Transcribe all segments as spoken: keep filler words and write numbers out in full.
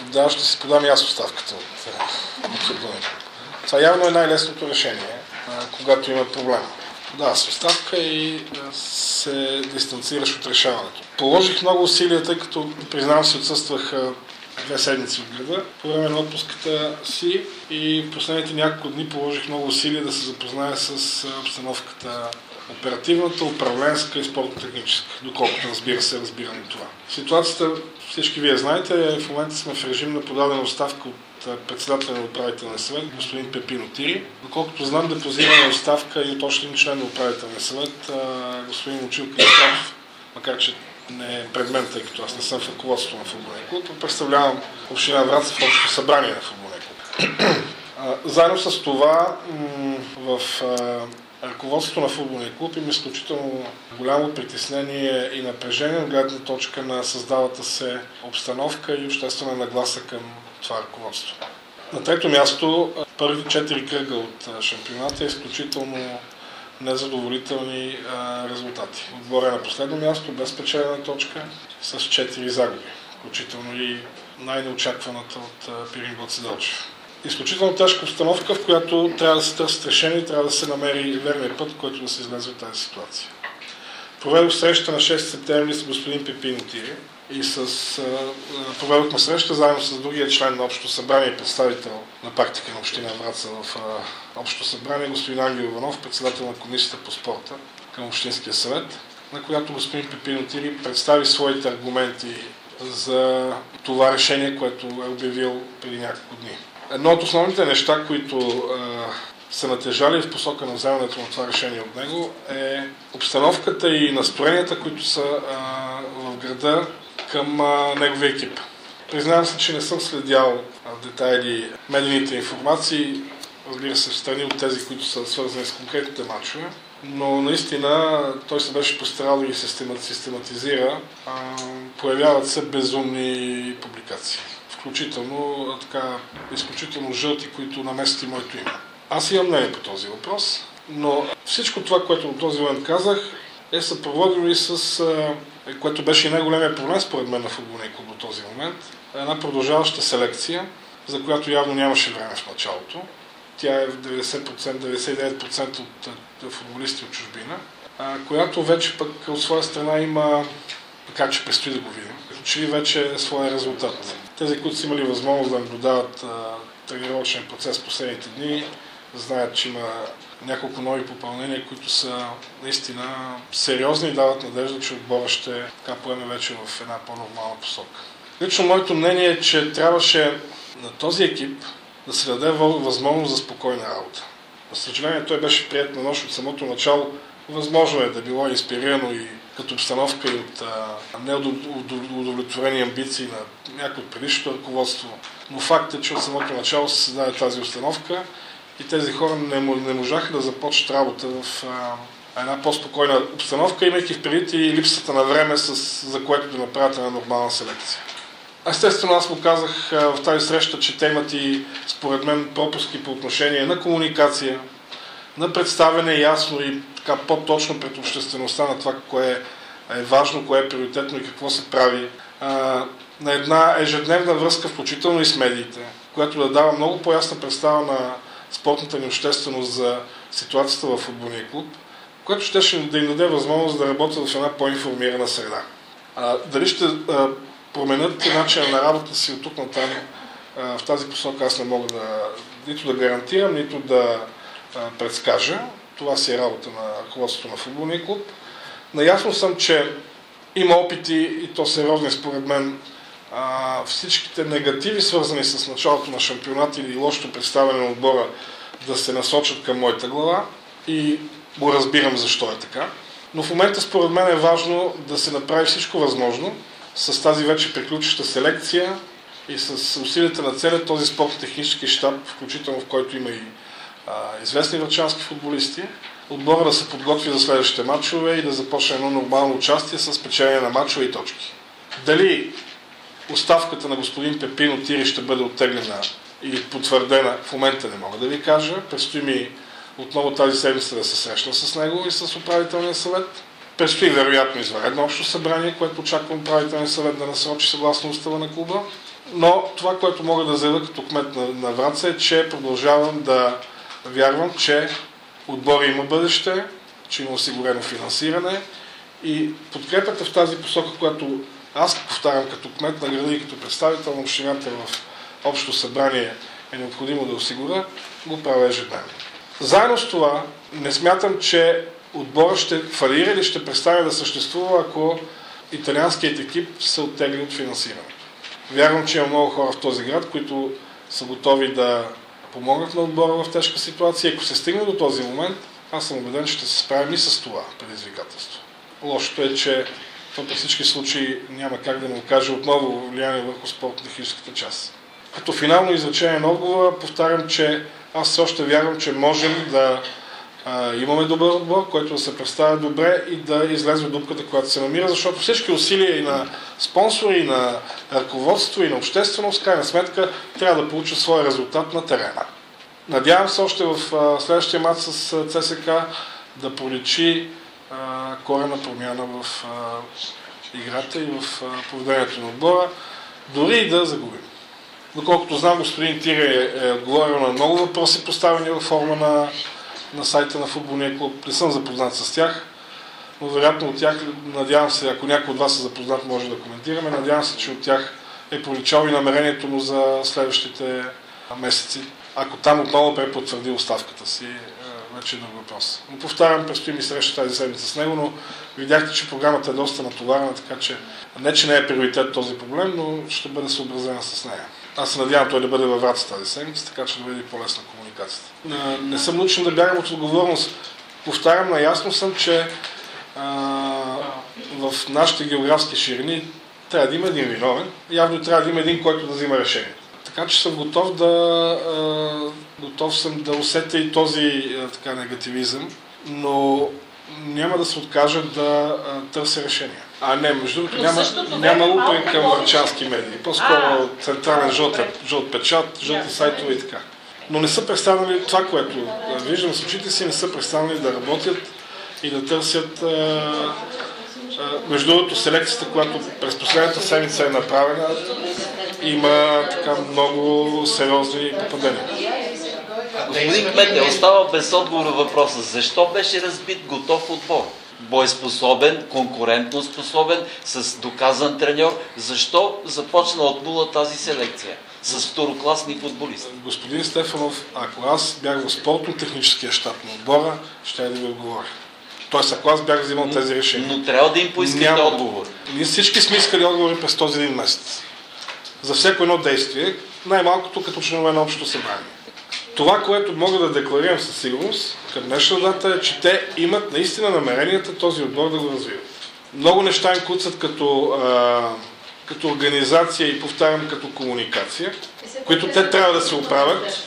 Да, ще си подам и аз оставката от футболния клуб. Това явно е най-лесното решение, когато има проблем. Да, с оставка и се дистанцираш от решаването. Положих много усилия, тъй като, признавам си, отсъствах две седмици от града по време на отпуската си и в последните няколко дни положих много усилия да се запозная с обстановката оперативната, управленска и спортно-техническа, доколкото разбира се, разбирам това. Ситуацията, всички вие знаете, в момента сме в режим на подадена оставка от председателя на управителния съвет, господин Пепин Отири. Доколкото знам, депозирана оставка и от още един член на управителния съвет, господин Момчил Калистратов, макар че не е пред мен, тъй като аз не съм в ръководството на футболния клуб, представлявам община Враца в общото събрание на футболния клуб. Заедно с това в ръководството на футболния клуб има изключително голямо притеснение и напрежение от гледна точка на създалата се обстановка и обществена нагласа към това ръководство. На трето място, първите четири кръга от шампионата е изключително незадоволителни а, резултати. Отбор е на последно място, без печелена точка, с четири загуби, включително и най-неочакваната от Пирин Гоце Делчев. Изключително тежка обстановка, в която трябва да се търсят решения и трябва да се намери верния път, който да се излезе от тази ситуация. Проведох среща на шести септември с господин Пепин Отири и с, а, проведохме среща заедно с другия член на Общото събрание и представител на практика на община Враца в а, Общото събрание, господин Ангел Иванов, председател на комисията по спорта към Общинския съвет, на която господин Пепин Отири представи своите аргументи за това решение, което е обявил преди няколко дни. Едно от основните неща, които а, са натежали в посока на вземането на това решение от него, е обстановката и настроенията, които са а, в града към а, неговия екип. Признавам се, че не съм следял в детайли медийните информации, разбира се, в страни от тези, които са свързани с конкретните матчове, но наистина той се беше постарал да ги систематизира. А, появяват се безумни публикации. Включително така, изключително жълти, които намести моето име. Аз имам мнение по този въпрос, но всичко това, което до този момент казах, е съпроводено и с, което беше и най-големия проблем според мен на футболния клуб до този момент, една продължаваща селекция, за която явно нямаше време в началото. Тя е в деветдесет процента, деветдесет и девет процента от футболисти от чужбина, която вече пък от своя страна има, така че предстои да го видим, че вече е своя резултат. Тези, които са имали възможност да наблюдават тренировъчен процес последните дни, знаят, че има няколко нови попълнения, които са наистина сериозни и дават надежда, че отбора ще така поеме вече в една по-нормална посока. Лично моето мнение е, че трябваше на този екип да се даде възможност за спокойна работа. За съжаление, той беше приет на нощ от самото начало. Възможно е да било инспирирано и като обстановка и от неудовлетворени амбиции на някои от предишното ръководство. Но факт е, че от самото начало се създаде тази установка и тези хора не, не можаха да започнат работа в а, една по-спокойна обстановка, имайки в предвид и липсата на време, с, за което да направят една нормална селекция. Естествено, аз му казах а, в тази среща, че те имат и, според мен, пропуски по отношение на комуникация, на представяне ясно и така по-точно пред обществеността на това, кое е важно, кое е приоритетно и какво се прави. А, на една ежедневна връзка, включително и с медиите, която да дава много по-ясна представа на спортната ни общественост за ситуацията в футболния клуб, което ще да им даде възможност да работят в една по-информирана среда. А, дали ще а, променят начина на работа си от тук на там, а, в тази посока аз не мога да нито да гарантирам, нито да а, предскажа. Това си е работа на ръководството на футболния клуб. Наясно съм, че има опити, и то сериозни според мен, а, всичките негативи, свързани с началото на шампионата или лошото представяне на отбора, да се насочат към моята глава и го разбирам защо е така. Но в момента според мен е важно да се направи всичко възможно с тази вече приключваща селекция и с усилията на целият този спортно-технически щаб, включително в който има и а, известни врачански футболисти, отбора да се подготви за следващите матчове и да започне едно нормално участие с печелене на матчове и точки. Дали оставката на господин Пепин Отири ще бъде оттеглена или потвърдена, в момента не мога да ви кажа. Предстои ми отново тази седмица да се срещна с него и с управителния съвет. Предстои вероятно извънредно общо събрание, което очаквам управителния съвет да насрочи съгласно устава на клуба. Но това, което мога да заявя като кмет на, на Враца е, че продължавам да вярвам, че отбора има бъдеще, че има осигурено финансиране и подкрепата в тази посока, която аз повтарям като кмет на града и като представител на общината в Общо събрание е необходимо да осигуря, го правя ежедневно. Заедно с това не смятам, че отбора ще фалира или ще престане да съществува, ако италианският екип се оттегли от финансирането. Вярвам, че има много хора в този град, които са готови да помогнат на отбора в тежка ситуация. Ако се стигне до този момент, аз съм убеден, че ще се справим и с това предизвикателство. Лошото е, че то при всички случаи няма как да не окаже отново влияние върху спортно-техническата част. Като финално изречение на отговора, повтарям, че аз все още вярвам, че можем да а, имаме добър отбор, който да се представя добре и да излезе от дупката, която се намира, защото всички усилия и на спонсори, и на ръководство, и на общественост, крайна сметка, трябва да получат своя резултат на терена. Надявам се още в а, следващия мач с ЦСК да проличи а, коренна промяна в а, играта и в а, поведението на отбора, дори и да загубим. Доколкото знам, господин Тире е отговорил на много въпроси, поставени във форма на, на сайта на футболния клуб. Не съм запознат с тях, но вероятно от тях, надявам се, ако някой от вас е запознат, може да коментираме, надявам се, че от тях е проличало и намерението му за следващите месеци. Ако там отново препотвърди оставката си, вече е друг въпрос. Но повтарям, предстои ми среща тази седмица с него, но видяхте, че програмата е доста натоварена, така че не, че не е приоритет този проблем, но ще бъде съобразена с нея. Аз се надявам той да бъде във Враца тази седмица, така че да бъде по-лесна комуникацията. Не съм научен да бягам от отговорност. Повтарям, наясно съм, че а, в нашите географски ширини трябва да има един виновен. Явно трябва да има един, който да взима решение. Така че съм готов да, а, готов съм да усетя и този а, така, негативизъм, но няма да се откажа да а, търся решение. А не, между другото няма, няма упрек към врачански медии. По-скоро централен жълт, жълт печат, жълти сайтове и така. Но не са престанали това, което виждам с очите си, не са престанали да работят и да търсят. А, а, между другото, селекцията, която през последната седмица е направена, има така много сериозни попадения. Господин Кмете, остава без отговор въпроса. Защо беше разбит готов отбор? Боеспособен, конкурентно способен, с доказан треньор. Защо започна от нула тази селекция с второкласни футболисти? Господин Стефанов, ако аз бях в спортно-техническия щаб на отбора, ще я да ви отговоря. Тоест, ако аз бях взимал тези решения. Но трябва да им поискате отговор. Ние всички сме искали отговори през този един месец. За всяко едно действие, най-малкото като членове на Общото събрание. Това, което мога да декларирам със сигурност към днешна дата е, че те имат наистина намеренията този отбор да го развиват. Много неща им куцат като, а, като организация и повтарям като комуникация, които те трябва да се оправят.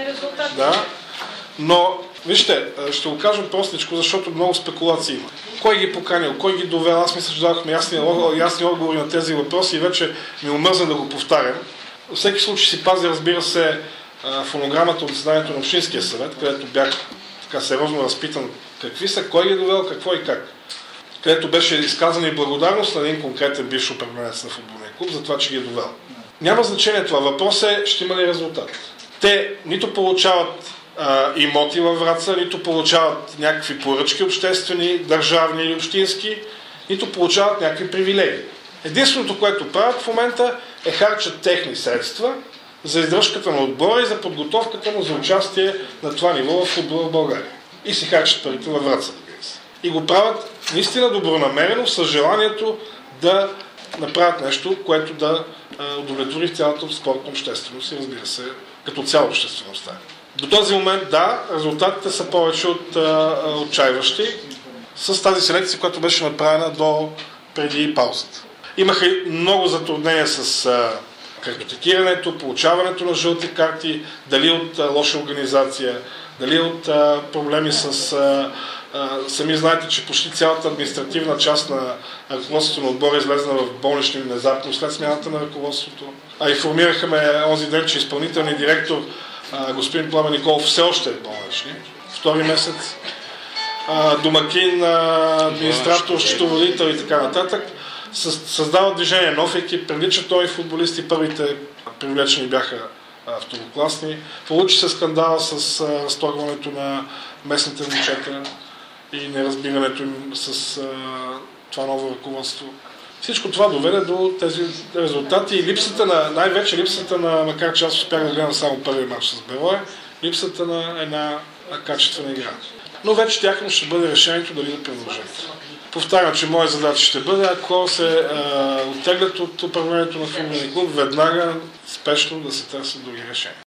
Да, но вижте, ще го кажем простичко, защото много спекулации има. Кой ги поканил, кой ги довел? Аз мисля, че дадохме ясни, ясни отговори на тези въпроси и вече ми омръзна да го повтарям. Във всеки случай си пази, разбира се, фонограмата от заседанието на Общинския съвет, където бях така сериозно разпитан какви са, кой ги довел, какво и как. Където беше изказана и благодарност на един конкретен бивш управленец на футболния клуб за това, че ги е довел. Няма значение това. Въпрос е, ще има ли резултат. Те нито получават а, имоти във Враца, нито получават някакви поръчки обществени, държавни или общински, нито получават някакви привилегии. Единственото, което правят в момента е харчат техни средства за издръжката на отбора и за подготовката му за участие на това ниво в футбола в България. И си харчат парите във Враца, разбира се. И го правят наистина добронамерено, с желанието да направят нещо, което да удовлетвори цялата спортна общественост и, разбира се, като цяло обществеността. До този момент, да, резултатите са повече от а, отчаиващи с тази селекция, която беше направена до преди паузата. Имаха много затруднения с а, картотекирането, получаването на жълти карти, дали от а, лоша организация, дали от а, проблеми с... А, а, сами знаете, че почти цялата административна част на ръководството на отбора е излезна в болнични внезапно след смяната на ръководството. А информираха ме онзи ден, че изпълнителният директор а, господин Пламен Николов все още е болнични, втори месец. А, домакин, а, администратор, счетоводител и така нататък. създава движение, нов екип, привличат нови футболисти, първите привлечени бяха второкласни. Получи се скандал с разторгването на местните момчета и неразбирането им с а, това ново ръководство. Всичко това доведе до тези резултати и липсата на, най-вече липсата на, макар че аз успях да гледам само първия матч с Берое, липсата на една качествена игра. Но вече тяхно ще бъде решението дали да продължат. Повтарям, че моя задача ще бъде, ако се а, оттеглят от управлението на футболния клуб, веднага спешно да се търсят други решения.